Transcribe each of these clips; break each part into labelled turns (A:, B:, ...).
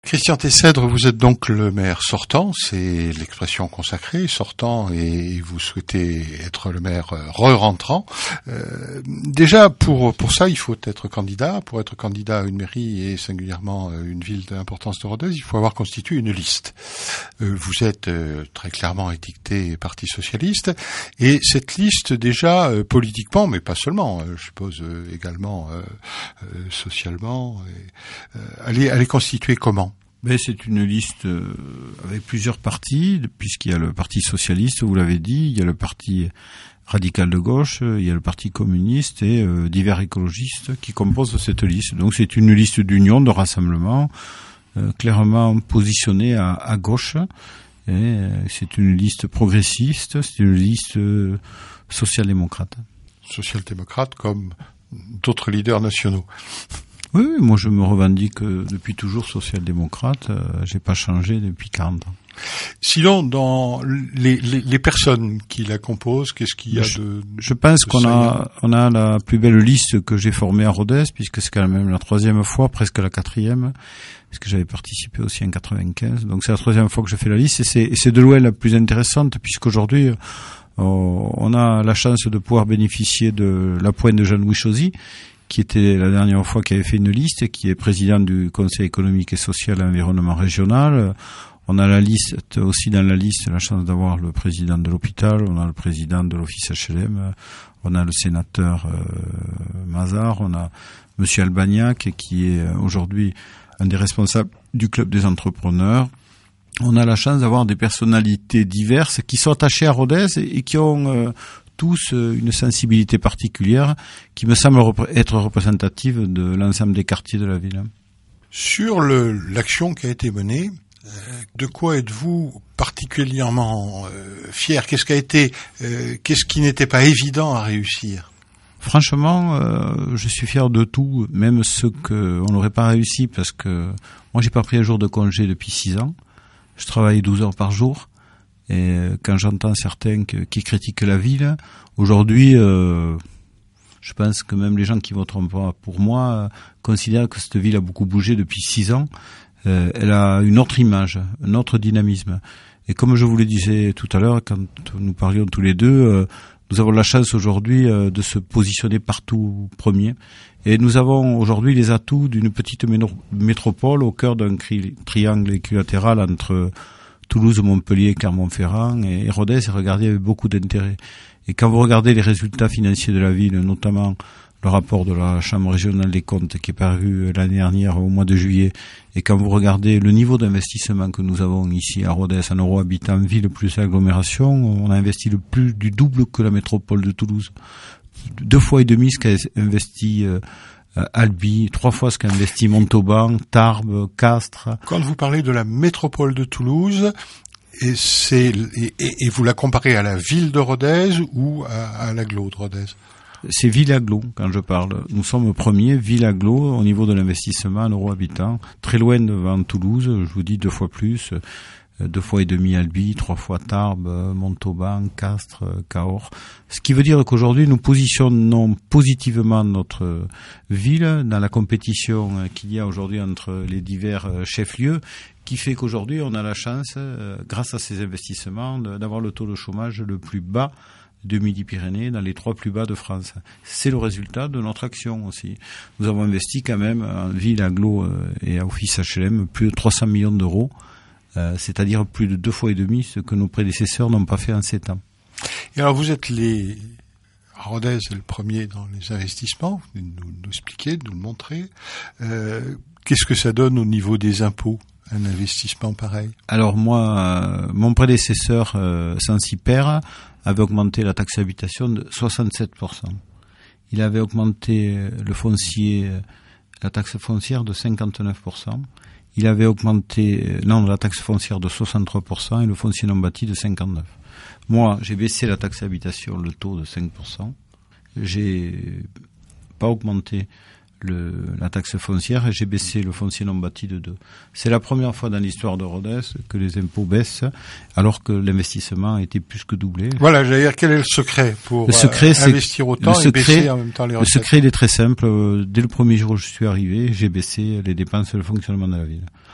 A: Christian Tessèdre, vous êtes donc le maire sortant, c'est l'expression consacrée, sortant, et vous souhaitez être le maire re-rentrant. Déjà, pour ça, il faut être candidat. Pour être candidat à une mairie et singulièrement une ville d'importance de Rodez, il faut avoir constitué une liste. Vous êtes très clairement étiqueté Parti socialiste, et cette liste déjà politiquement, mais pas seulement, je suppose également socialement, elle est constituée comment ?
B: Ben, c'est une liste avec plusieurs partis, puisqu'il y a le Parti socialiste, vous l'avez dit, il y a le Parti radical de gauche, il y a le Parti communiste et divers écologistes qui composent cette liste. Donc c'est une liste d'union, de rassemblement, clairement positionnée à gauche. Et c'est une liste progressiste, c'est une liste social-démocrate.
A: Social-démocrate comme d'autres leaders nationaux.
B: Oui, moi je me revendique depuis toujours social-démocrate, j'ai pas changé depuis 40 ans.
A: Sinon, dans les personnes qui la composent, qu'est-ce qu'il y a
B: Je pense qu'on a la plus belle liste que j'ai formée à Rodez, puisque c'est quand même la troisième fois, presque la quatrième, parce que j'avais participé aussi en 95. Donc c'est la troisième fois que je fais la liste, et c'est de loin la plus intéressante, puisqu'aujourd'hui on a la chance de pouvoir bénéficier de l'appoint de Jean-Louis Chauzy, qui était la dernière fois qui avait fait une liste, qui est président du Conseil économique et social et environnement régional. On a la liste, aussi dans la liste, la chance d'avoir le président de l'hôpital, on a le président de l'office HLM, on a le sénateur Mazard, on a monsieur Albagnac, qui est aujourd'hui un des responsables du club des entrepreneurs. On a la chance d'avoir des personnalités diverses qui sont attachées à Rodez et qui ont tous une sensibilité particulière qui me semble être représentative de l'ensemble des quartiers de la ville.
A: Sur l'action qui a été menée, de quoi êtes-vous particulièrement fier ? Qu'est-ce qui n'était pas évident à réussir ?
B: Franchement, je suis fier de tout, même ce que on n'aurait pas réussi, parce que moi j'ai pas pris un jour de congé depuis 6 ans. Je travaille 12 heures par jour. Et quand j'entends certains qui critiquent la ville, aujourd'hui, je pense que même les gens qui voteront pas pour moi considèrent que cette ville a beaucoup bougé depuis 6 ans. Elle a une autre image, un autre dynamisme. Et comme je vous le disais tout à l'heure, quand nous parlions tous les deux, nous avons la chance aujourd'hui de se positionner partout premier. Et nous avons aujourd'hui les atouts d'une petite métropole au cœur d'un triangle équilatéral entre Toulouse, Montpellier, Clermont-Ferrand et Rodez est regardé avec beaucoup d'intérêt. Et quand vous regardez les résultats financiers de la ville, notamment le rapport de la Chambre régionale des comptes qui est paru l'année dernière au mois de juillet, et quand vous regardez le niveau d'investissement que nous avons ici à Rodez, en euros habitants, ville plus agglomération, on a investi le plus du double que la métropole de Toulouse. 2 fois et demi ce qu'a investi Albi, 3 fois ce qu'a investi Montauban, Tarbes, Castres.
A: Quand vous parlez de la métropole de Toulouse, et vous la comparez à la ville de Rodez ou à l'agglo de Rodez ?
B: C'est ville-agglo quand je parle. Nous sommes premiers ville-agglo au niveau de l'investissement en euros habitants, très loin devant Toulouse, je vous dis 2 fois plus. 2 fois et demi Albi, 3 fois Tarbes, Montauban, Castres, Cahors. Ce qui veut dire qu'aujourd'hui, nous positionnons positivement notre ville dans la compétition qu'il y a aujourd'hui entre les divers chefs-lieux, qui fait qu'aujourd'hui, on a la chance, grâce à ces investissements, d'avoir le taux de chômage le plus bas de Midi-Pyrénées, dans les 3 plus bas de France. C'est le résultat de notre action aussi. Nous avons investi quand même en ville, agglo et à office HLM plus de 300 millions d'euros. C'est-à-dire plus de 2 fois et demi ce que nos prédécesseurs n'ont pas fait en 7 ans.
A: Et alors vous êtes Rodez est le premier dans les investissements, vous venez de nous expliquer, de nous le montrer. Qu'est-ce que ça donne au niveau des impôts, un investissement pareil ?
B: Alors moi, mon prédécesseur, Saint-Cyper, avait augmenté la taxe d'habitation de 67%. Il avait augmenté la taxe foncière de 59%. Il avait augmenté la taxe foncière de 63% et le foncier non bâti de 59%. Moi, j'ai baissé la taxe d'habitation, le taux de 5%. J'ai pas augmenté la taxe foncière et j'ai baissé le foncier non bâti de 2. C'est la première fois dans l'histoire de Rodez que les impôts baissent alors que l'investissement a été plus que doublé.
A: Voilà, j'allais dire, quel est le secret pour investir autant et baisser en même temps les recettes ?
B: Le secret, il est très simple. Dès le premier jour où je suis arrivé, j'ai baissé les dépenses et le fonctionnement de la ville.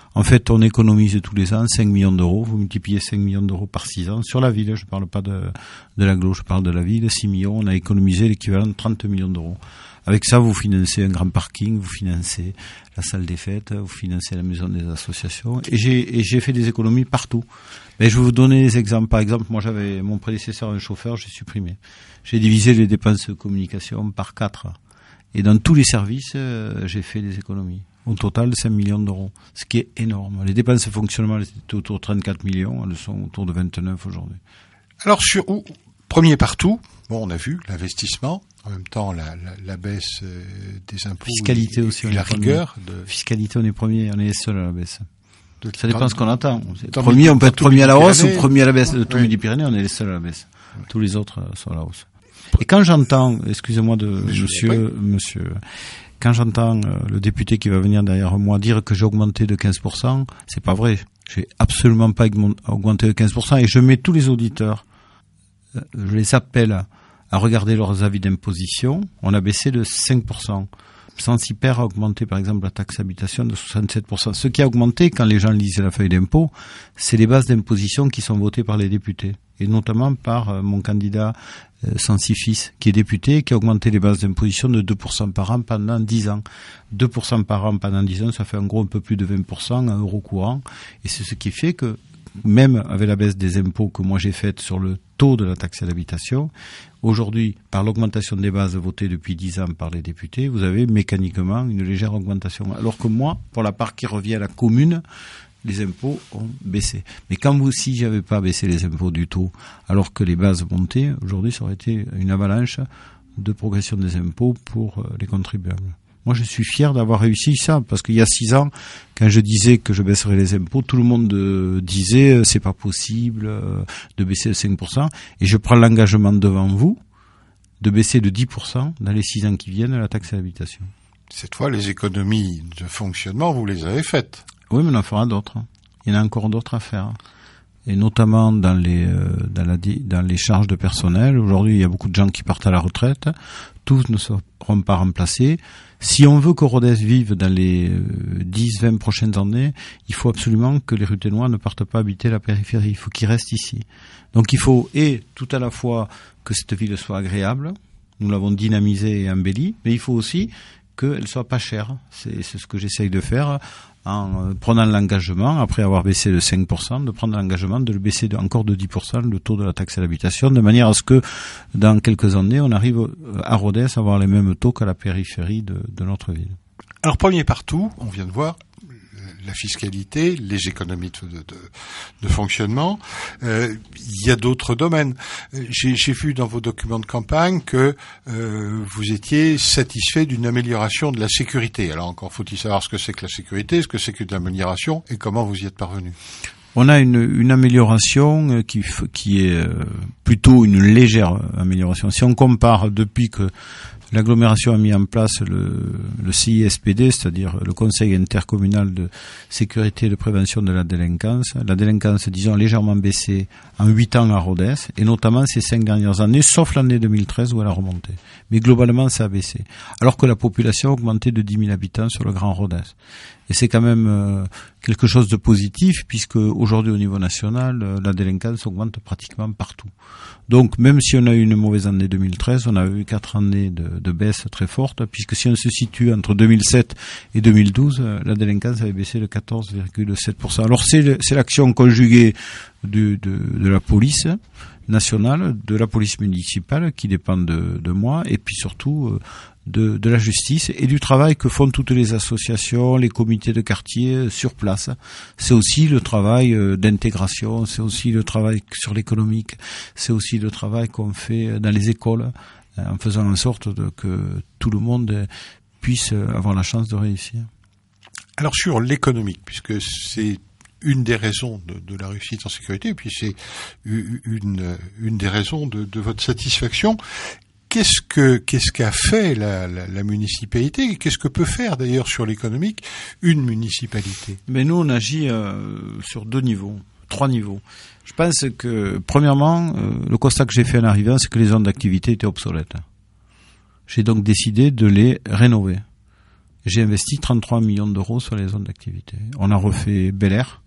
B: En fait, on économise tous les ans 5 millions d'euros. Vous multipliez 5 millions d'euros par 6 ans. Sur la ville, je parle pas de l'agglo, je parle de la ville. 6 millions, on a économisé l'équivalent de 30 millions d'euros. Avec ça, vous financez un grand parking, vous financez la salle des fêtes, vous financez la maison des associations. Et j'ai fait des économies partout. Mais je vais vous donner des exemples. Par exemple, moi, j'avais mon prédécesseur, un chauffeur, j'ai supprimé. J'ai divisé les dépenses de communication par 4. Et dans tous les services, j'ai fait des économies. Au total, 5 millions d'euros. Ce qui est énorme. Les dépenses de fonctionnement, elles étaient autour de 34 millions. Elles sont autour de 29 aujourd'hui.
A: Alors, premier partout, bon, on a vu l'investissement. En même temps, la baisse des impôts.
B: Fiscalité aussi.
A: La rigueur.
B: Fiscalité, on est premier, on est les seuls à la baisse. Ça dépend de ce qu'on attend.
A: Premier,
B: on peut être premier à la hausse ou premier à la baisse. De tout Midi-Pyrénées, on est les seuls à la baisse. Ouais. Tous les autres sont à la hausse. Et quand j'entends, excusez-moi monsieur, quand j'entends le député qui va venir derrière moi dire que j'ai augmenté de 15%, c'est pas vrai. J'ai absolument pas augmenté de 15% et je mets tous les auditeurs, je les appelle à regarder leurs avis d'imposition. On a baissé de 5%. Sensiper a augmenté par exemple la taxe habitation de 67%. Ce qui a augmenté quand les gens lisent la feuille d'impôt, c'est les bases d'imposition qui sont votées par les députés. Et notamment par mon candidat Sansifis, qui est député, qui a augmenté les bases d'imposition de 2% par an pendant 10 ans. 2% par an pendant 10 ans, ça fait en gros un peu plus de 20% en euros courants. Et c'est ce qui fait que, même avec la baisse des impôts que moi j'ai faite sur le taux de la taxe à l'habitation, aujourd'hui, par l'augmentation des bases votées depuis 10 ans par les députés, vous avez mécaniquement une légère augmentation. Alors que moi, pour la part qui revient à la commune, les impôts ont baissé. Mais si j'avais pas baissé les impôts du tout, alors que les bases montaient, aujourd'hui ça aurait été une avalanche de progression des impôts pour les contribuables. Moi, je suis fier d'avoir réussi ça, parce qu'il y a 6 ans, quand je disais que je baisserais les impôts, tout le monde disait c'est pas possible de baisser de 5%, et je prends l'engagement devant vous de baisser de 10% dans les 6 ans qui viennent la taxe à l'habitation.
A: Cette fois, les économies de fonctionnement, vous les avez faites.
B: Oui, mais on en fera d'autres. Il y en a encore d'autres à faire. Et notamment dans les charges de personnel. Aujourd'hui, il y a beaucoup de gens qui partent à la retraite. Tous ne seront pas remplacés. Si on veut que Rodez vive dans les 10-20 prochaines années, il faut absolument que les Ruténois ne partent pas habiter la périphérie. Il faut qu'ils restent ici. Donc il faut, tout à la fois, que cette ville soit agréable. Nous l'avons dynamisée et embellie. Mais il faut aussi qu'elle soit pas chère. C'est ce que j'essaye de faire en prenant l'engagement, après avoir baissé de 5%, de prendre l'engagement de le baisser encore de 10%, le taux de la taxe à l'habitation, de manière à ce que dans quelques années, on arrive à Rodez à avoir les mêmes taux qu'à la périphérie de notre ville.
A: Alors, premier partout, on vient de voir la fiscalité, les économies de fonctionnement. Il y a d'autres domaines. J'ai vu dans vos documents de campagne que vous étiez satisfait d'une amélioration de la sécurité. Alors encore faut-il savoir ce que c'est que la sécurité, ce que c'est que de l'amélioration et comment vous y êtes parvenu.
B: On a une amélioration qui est plutôt une légère amélioration. Si on compare depuis que l'agglomération a mis en place le CISPD, c'est-à-dire le Conseil intercommunal de sécurité et de prévention de la délinquance. La délinquance, disons, a légèrement baissé en 8 ans à Rodez, et notamment ces 5 dernières années, sauf l'année 2013 où elle a remonté. Mais globalement, ça a baissé. Alors que la population a augmenté de 10 000 habitants sur le Grand Rodez. Et c'est quand même quelque chose de positif, puisque aujourd'hui au niveau national, la délinquance augmente pratiquement partout. Donc même si on a eu une mauvaise année 2013, on a eu 4 années de baisse très forte, puisque si on se situe entre 2007 et 2012, la délinquance avait baissé de 14,7%. Alors c'est l'action conjuguée de la police nationale, de la police municipale qui dépend de moi, et puis surtout de la justice et du travail que font toutes les associations, les comités de quartier sur place. C'est aussi le travail d'intégration, c'est aussi le travail sur l'économique, c'est aussi le travail qu'on fait dans les écoles, en faisant en sorte que tout le monde puisse avoir la chance de réussir.
A: Alors sur l'économique, puisque c'est une des raisons de la réussite en sécurité, et puis c'est une des raisons de votre satisfaction. Qu'est-ce qu'a fait la municipalité et qu'est-ce que peut faire d'ailleurs sur l'économique une municipalité?
B: Mais nous on agit sur 3 niveaux. Je pense que premièrement, le constat que j'ai fait en arrivant, c'est que les zones d'activité étaient obsolètes. J'ai donc décidé de les rénover. j'ai investi 33 millions d'euros sur les zones d'activité. On a refait Bel Air,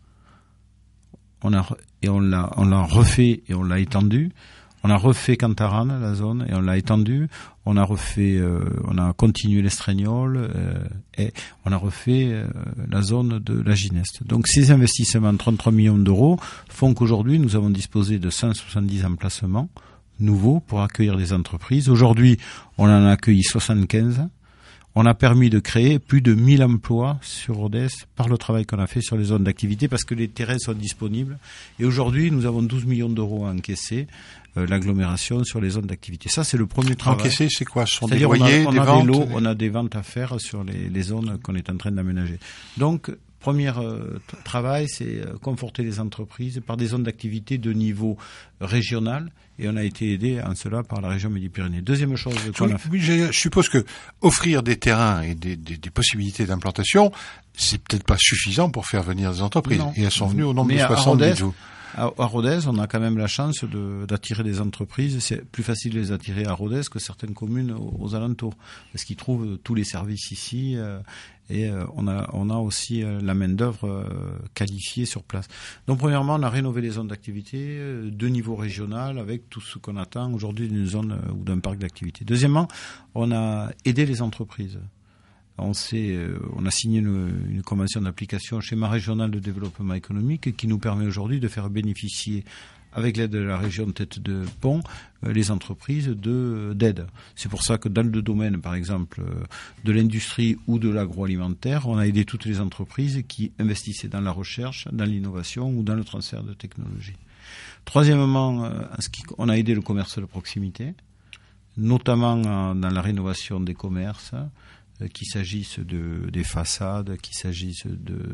B: on l'a refait et on l'a étendu. On a refait Cantarane, la zone, et on l'a étendu. On a continué l'Estrégnol, et on a refait la zone de la Gineste. Donc ces investissements, 33 millions d'euros, font qu'aujourd'hui, nous avons disposé de 170 emplacements nouveaux pour accueillir des entreprises. Aujourd'hui, on en a accueilli 75. On a permis de créer plus de 1000 emplois sur Rodez par le travail qu'on a fait sur les zones d'activité parce que les terrains sont disponibles. Et aujourd'hui, nous avons 12 millions d'euros à encaisser, l'agglomération sur les zones d'activité. Ça, c'est le premier travail.
A: Encaisser, c'est quoi? Ce sont des loyers, des ventes?
B: On a des ventes à faire sur les zones qu'on est en train d'aménager. Donc, premier travail, c'est conforter les entreprises par des zones d'activité de niveau régional, et on a été aidé en cela par la région Midi-Pyrénées. Deuxième chose qu'on a fait.
A: Oui, je suppose que offrir des terrains et des possibilités d'implantation, c'est peut-être pas suffisant pour faire venir des entreprises. Non. Et elles sont venues au nombre de 60, dites-vous.
B: À Rodez, on a quand même la chance d'attirer des entreprises. C'est plus facile de les attirer à Rodez que certaines communes aux alentours, parce qu'ils trouvent tous les services ici, et on a aussi la main d'œuvre qualifiée sur place. Donc premièrement, on a rénové les zones d'activité de niveau régional avec tout ce qu'on attend aujourd'hui d'une zone ou d'un parc d'activité. Deuxièmement, on a aidé les entreprises. On a signé une convention d'application schéma régional de développement économique qui nous permet aujourd'hui de faire bénéficier, avec l'aide de la région Tête de Pont, les entreprises d'aide. C'est pour ça que dans le domaine, par exemple, de l'industrie ou de l'agroalimentaire, on a aidé toutes les entreprises qui investissaient dans la recherche, dans l'innovation ou dans le transfert de technologie. Troisièmement, on a aidé le commerce de proximité, notamment dans la rénovation des commerces, qu'il s'agisse des façades, qu'il s'agisse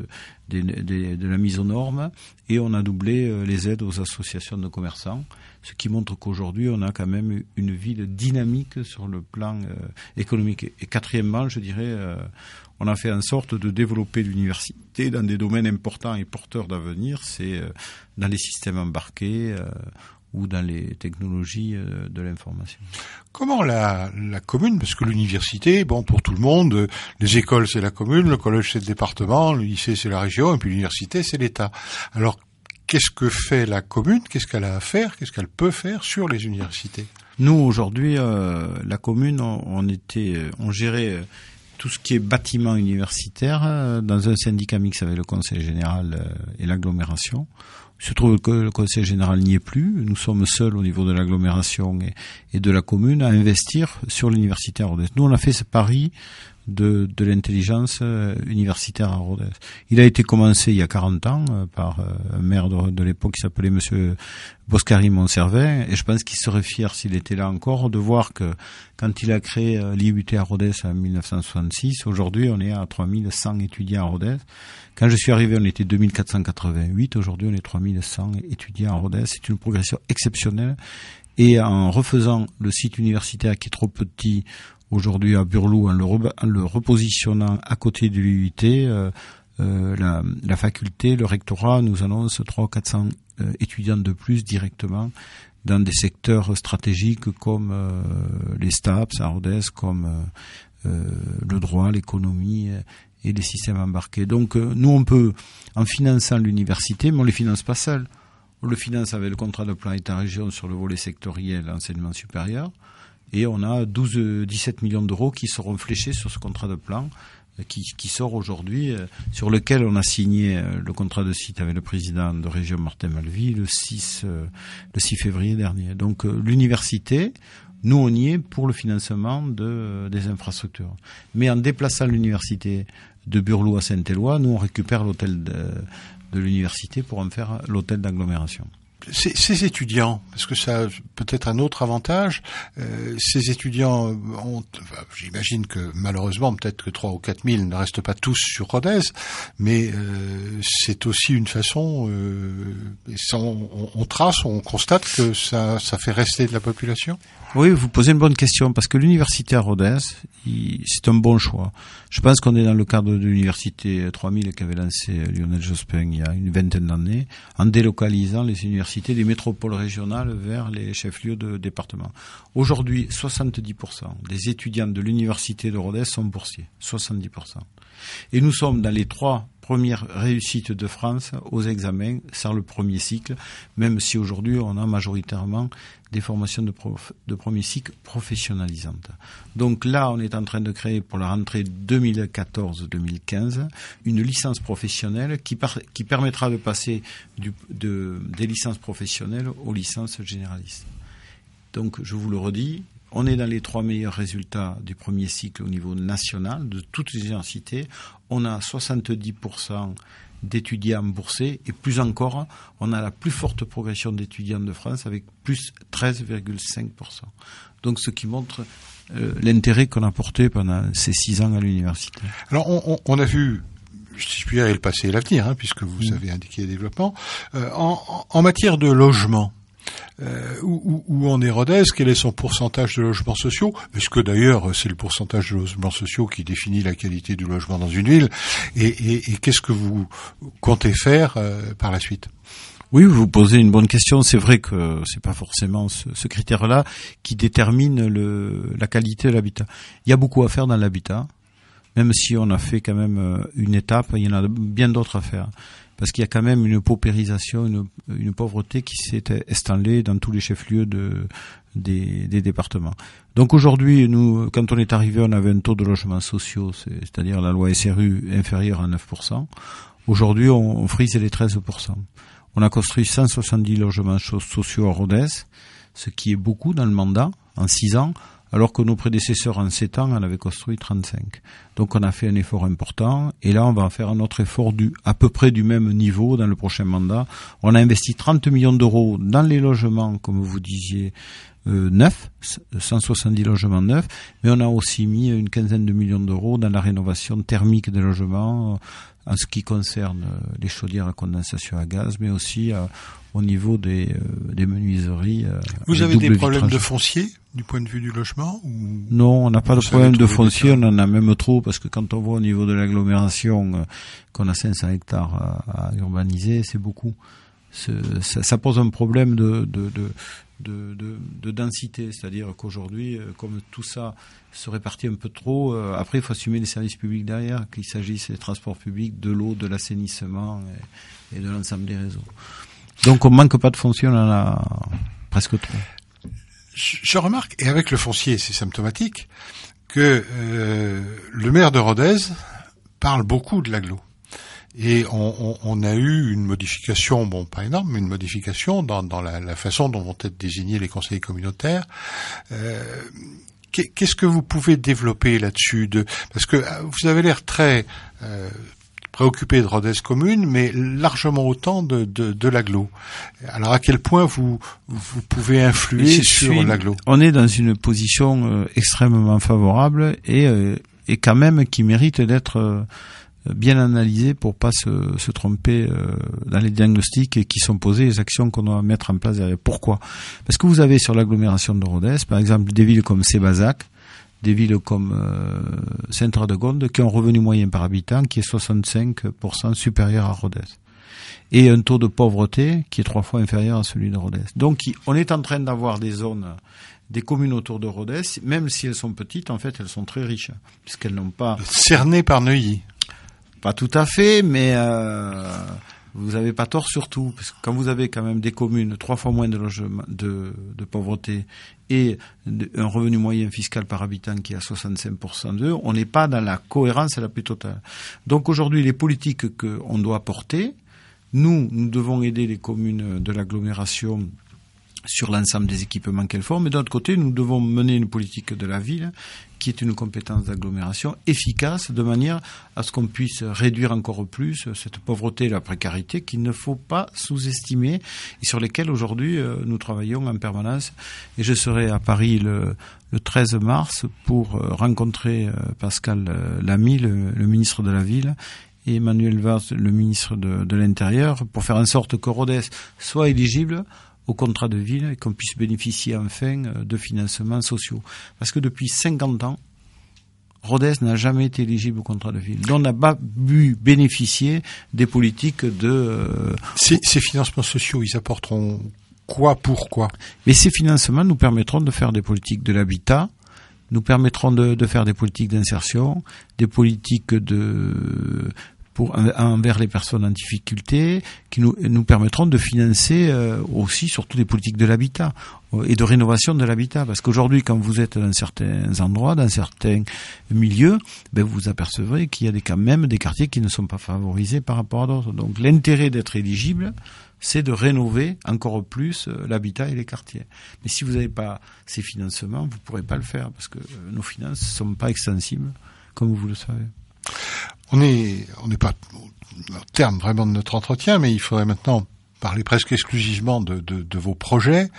B: de la mise aux normes, et on a doublé les aides aux associations de commerçants, ce qui montre qu'aujourd'hui on a quand même une ville dynamique sur le plan économique. Et quatrièmement, je dirais, on a fait en sorte de développer l'université dans des domaines importants et porteurs d'avenir, c'est dans les systèmes embarqués, ou dans les technologies de l'information.
A: Comment la commune, parce que l'université, bon, pour tout le monde, les écoles c'est la commune, le collège c'est le département, le lycée c'est la région, et puis l'université c'est l'État. Alors, qu'est-ce que fait la commune? Qu'est-ce qu'elle a à faire? Qu'est-ce qu'elle peut faire sur les universités?
B: Nous, aujourd'hui, la commune, on gérait tout ce qui est bâtiment universitaire dans un syndicat mixte avec le conseil général et l'agglomération. Il se trouve que le conseil général n'y est plus. Nous sommes seuls au niveau de l'agglomération et de la commune à investir sur l'université à Rodez. Nous, on a fait ce pari de l'intelligence universitaire à Rodez. Il a été commencé il y a 40 ans par un maire de l'époque qui s'appelait Monsieur Boscari Montservin, et je pense qu'il serait fier s'il était là encore de voir que quand il a créé l'IUT à Rodez en 1966, aujourd'hui on est à 3100 étudiants à Rodez. Quand je suis arrivé, on était 2488, aujourd'hui on est 3100 étudiants à Rodez. C'est une progression exceptionnelle, et en refaisant le site universitaire qui est trop petit aujourd'hui à Burlou, en le repositionnant à côté de l'IUT, la faculté, le rectorat nous annonce 300 ou 400 étudiants de plus directement dans des secteurs stratégiques comme les STAPS à Rodez, comme le droit, l'économie et les systèmes embarqués. Donc nous on peut, en finançant l'université, mais on ne les finance pas seuls. On le finance avec le contrat de plan État-région sur le volet sectoriel enseignement supérieur. Et on a 17 millions d'euros qui seront fléchés sur ce contrat de plan qui sort aujourd'hui, sur lequel on a signé le contrat de site avec le président de région Martin Malvy le 6 février dernier. Donc l'université, nous on y est pour le financement des infrastructures. Mais en déplaçant l'université de Burlou à Saint-Éloi, nous on récupère l'hôtel de l'université pour en faire l'hôtel d'agglomération.
A: Ces étudiants, parce que ça a peut-être un autre avantage, ces étudiants ont, j'imagine que malheureusement peut-être que 3 ou 4 000 ne restent pas tous sur Rodez, mais c'est aussi une façon, on trace, on constate que ça fait rester de la population.
B: Oui, vous posez une bonne question, parce que l'université à Rodez, c'est un bon choix. Je pense qu'on est dans le cadre de l'université 3000 qu'avait lancé Lionel Jospin il y a une vingtaine d'années, en délocalisant les universités l'université des métropoles régionales vers les chefs-lieux de département. Aujourd'hui, 70% des étudiants de l'université de Rodez sont boursiers. 70%. Et nous sommes dans les 3 premières réussites de France aux examens sur le premier cycle, même si aujourd'hui on a majoritairement des formations de premier cycle professionnalisantes. Donc là, on est en train de créer pour la rentrée 2014-2015 une licence professionnelle qui permettra de passer des licences professionnelles aux licences généralistes. Donc, je vous le redis, on est dans les 3 meilleurs résultats du premier cycle au niveau national de toutes les universités. On a 70% d'étudiants boursiers et plus encore, on a la plus forte progression d'étudiants de France avec plus 13,5%. Donc ce qui montre l'intérêt qu'on a porté pendant ces 6 ans à l'université.
A: Alors on a vu, si je puis dire, le passé et l'avenir, puisque vous avez indiqué le développement. En matière de logement, où en est Rodez, quel est son pourcentage de logements sociaux? Est-ce que d'ailleurs c'est le pourcentage de logements sociaux qui définit la qualité du logement dans une ville? Et qu'est-ce que vous comptez faire par la suite?
B: Oui, vous posez une bonne question. C'est vrai que c'est pas forcément ce critère-là qui détermine la qualité de l'habitat. Il y a beaucoup à faire dans l'habitat, même si on a fait quand même une étape, il y en a bien d'autres à faire. Parce qu'il y a quand même une paupérisation, une pauvreté qui s'est installée dans tous les chefs-lieux des départements. Donc aujourd'hui, nous, quand on est arrivé, on avait un taux de logements sociaux, c'est-à-dire la loi SRU inférieur à 9%. Aujourd'hui, on frise les 13%. On a construit 170 logements sociaux à Rodez, ce qui est beaucoup dans le mandat, en 6 ans, alors que nos prédécesseurs en 7 ans en avaient construit 35. Donc on a fait un effort important, et là on va faire un autre effort à peu près du même niveau dans le prochain mandat. On a investi 30 millions d'euros dans les logements, comme vous disiez, neufs, 170 logements neufs, mais on a aussi mis une quinzaine de millions d'euros dans la rénovation thermique des logements, en ce qui concerne les chaudières à condensation à gaz, mais aussi au niveau des menuiseries.
A: Vous avez des problèmes de foncier du point de vue du logement ou...
B: Non, on n'a pas de problème de foncier, on en a même trop, parce que quand on voit au niveau de l'agglomération qu'on a 500 hectares à urbaniser, c'est beaucoup. Ça pose un problème de densité, c'est-à-dire qu'aujourd'hui, comme tout ça se répartit un peu trop, après il faut assumer les services publics derrière, qu'il s'agisse des transports publics, de l'eau, de l'assainissement et de l'ensemble des réseaux. Donc on manque pas de foncier, on en a presque trop.
A: Je remarque, et avec le foncier c'est symptomatique, que le maire de Rodez parle beaucoup de l'agglo. Et on a eu une modification, bon pas énorme, mais une modification dans la façon dont vont être désignés les conseillers communautaires. Qu'est-ce que vous pouvez développer là-dessus parce que vous avez l'air très préoccupé de Rodez commune, mais largement autant de l'agglo. Alors à quel point vous pouvez influer sur l'agglo? On
B: est dans une position extrêmement favorable et quand même qui mérite d'être bien analysé pour pas se tromper dans les diagnostics qui sont posés, les actions qu'on doit mettre en place derrière. Pourquoi? Parce que vous avez sur l'agglomération de Rodez, par exemple, des villes comme Sébazac, des villes comme Sainte-Radegonde, qui ont un revenu moyen par habitant qui est 65% supérieur à Rodez. Et un taux de pauvreté qui est 3 fois inférieur à celui de Rodez. Donc, on est en train d'avoir des zones, des communes autour de Rodez, même si elles sont petites, en fait, elles sont très riches, puisqu'elles n'ont pas...
A: Cernées par Neuilly.
B: Pas tout à fait, mais vous avez pas tort surtout, parce que quand vous avez quand même des communes 3 fois moins de logements, de pauvreté et un revenu moyen fiscal par habitant qui est à 65% d'eux, on n'est pas dans la cohérence la plus totale. Donc aujourd'hui, les politiques qu'on doit porter, nous devons aider les communes de l'agglomération sur l'ensemble des équipements qu'elles font, mais d'un autre côté, nous devons mener une politique de la ville qui est une compétence d'agglomération efficace de manière à ce qu'on puisse réduire encore plus cette pauvreté et la précarité qu'il ne faut pas sous-estimer et sur lesquelles aujourd'hui nous travaillons en permanence. Et je serai à Paris le 13 mars pour rencontrer Pascal Lamy, le ministre de la Ville, et Emmanuel Valls, le ministre de l'Intérieur, pour faire en sorte que Rodez soit éligible au contrat de ville et qu'on puisse bénéficier enfin de financements sociaux. Parce que depuis 50 ans, Rodez n'a jamais été éligible au contrat de ville. Donc on n'a pas pu bénéficier des politiques de...
A: Ces financements sociaux, ils apporteront quoi, pourquoi?
B: Mais ces financements nous permettront de faire des politiques de l'habitat, nous permettront de faire des politiques d'insertion, des politiques envers les personnes en difficulté, qui nous permettront de financer aussi surtout des politiques de l'habitat et de rénovation de l'habitat. Parce qu'aujourd'hui, quand vous êtes dans certains endroits, dans certains milieux, vous apercevrez qu'il y a quand même des quartiers qui ne sont pas favorisés par rapport à d'autres. Donc l'intérêt d'être éligible, c'est de rénover encore plus l'habitat et les quartiers. Mais si vous n'avez pas ces financements, vous ne pourrez pas le faire, parce que nos finances ne sont pas extensibles, comme vous le savez.
A: On n'est pas au terme vraiment de notre entretien, mais il faudrait maintenant parler presque exclusivement de vos projets.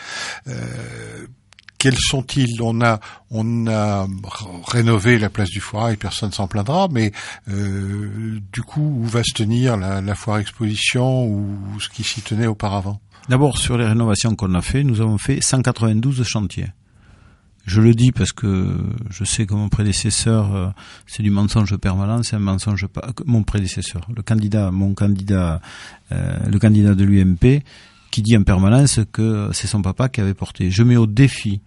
A: Quels sont-ils? On a rénové la place du Foirail, personne s'en plaindra, mais du coup, où va se tenir la foire exposition ou ce qui s'y tenait auparavant?
B: D'abord, sur les rénovations qu'on a fait, nous avons fait 192 chantiers. Je le dis parce que je sais que mon prédécesseur, c'est du mensonge permanent, c'est un mensonge pas, mon prédécesseur, le candidat de l'UMP, qui dit en permanence que c'est son papa qui avait porté. Je mets au défi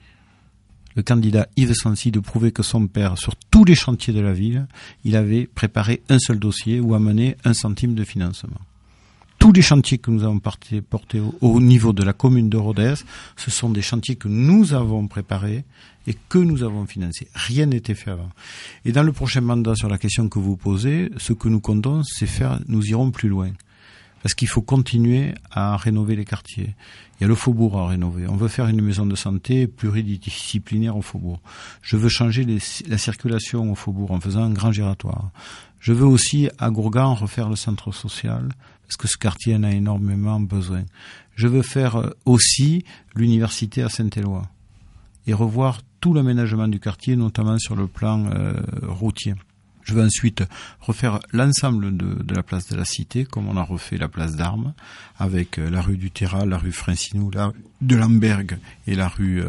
B: le candidat Yves Sancy de prouver que son père, sur tous les chantiers de la ville, il avait préparé un seul dossier ou amené 1 centime de financement. Tous les chantiers que nous avons portés au niveau de la commune de Rodez, ce sont des chantiers que nous avons préparés et que nous avons financés. Rien n'était fait avant. Et dans le prochain mandat, sur la question que vous posez, ce que nous comptons, c'est nous irons plus loin. Parce qu'il faut continuer à rénover les quartiers. Il y a le faubourg à rénover. On veut faire une maison de santé pluridisciplinaire au faubourg. Je veux changer la circulation au faubourg en faisant un grand giratoire. Je veux aussi, à Gourgan, refaire le centre social, parce que ce quartier en a énormément besoin. Je veux faire aussi l'université à Saint-Éloi et revoir tout l'aménagement du quartier, notamment sur le plan routier. Je vais ensuite refaire l'ensemble de la place de la Cité, comme on a refait la place d'Armes, avec la rue du Terral, la rue Francinou, la rue de Lamberg et la rue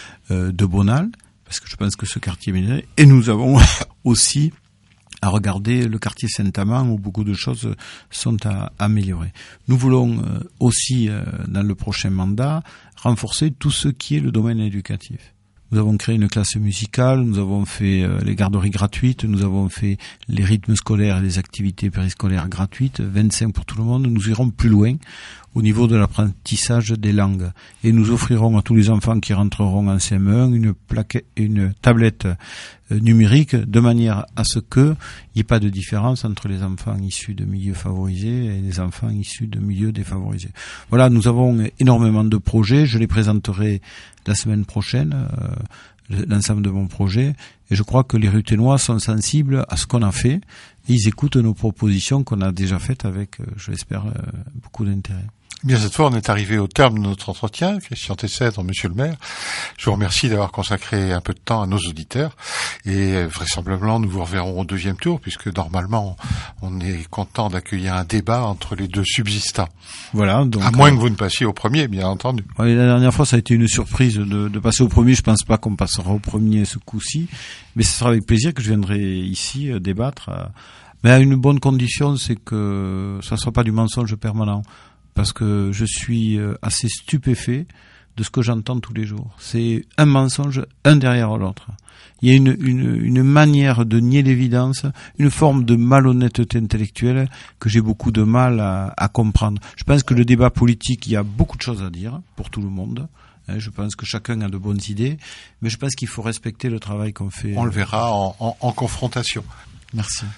B: de Bonal, parce que je pense que ce quartier est aménagé. Et nous avons aussi à regarder le quartier Saint-Amand, où beaucoup de choses sont à améliorer. Nous voulons aussi, dans le prochain mandat, renforcer tout ce qui est le domaine éducatif. Nous avons créé une classe musicale, nous avons fait les garderies gratuites, nous avons fait les rythmes scolaires et les activités périscolaires gratuites, 25 pour tout le monde. Nous irons plus loin au niveau de l'apprentissage des langues. Et nous offrirons à tous les enfants qui rentreront en CM1 une tablette numérique, de manière à ce qu'il n'y ait pas de différence entre les enfants issus de milieux favorisés et les enfants issus de milieux défavorisés. Voilà, nous avons énormément de projets. Je les présenterai la semaine prochaine, l'ensemble de mon projet. Et je crois que les Ruténois sont sensibles à ce qu'on a fait. Et ils écoutent nos propositions qu'on a déjà faites avec, je l'espère, beaucoup d'intérêt.
A: Bien, cette fois, on est arrivé au terme de notre entretien. Christian Tessèdre, monsieur le maire, je vous remercie d'avoir consacré un peu de temps à nos auditeurs. Et vraisemblablement, nous vous reverrons au 2e tour, puisque normalement, on est content d'accueillir un débat entre les deux subsistants.
B: Voilà. Donc,
A: à moins que vous ne passiez au premier, bien entendu.
B: Oui, la dernière fois, ça a été une surprise de passer au premier. Je pense pas qu'on passera au premier ce coup-ci. Mais ce sera avec plaisir que je viendrai ici débattre. Mais à une bonne condition, c'est que ça ne soit pas du mensonge permanent. Parce que je suis assez stupéfait de ce que j'entends tous les jours. C'est un mensonge, un derrière l'autre. Il y a une manière de nier l'évidence, une forme de malhonnêteté intellectuelle que j'ai beaucoup de mal à comprendre. Je pense que le débat politique, il y a beaucoup de choses à dire pour tout le monde. Je pense que chacun a de bonnes idées, mais je pense qu'il faut respecter le travail qu'on fait.
A: On le verra en confrontation.
B: Merci.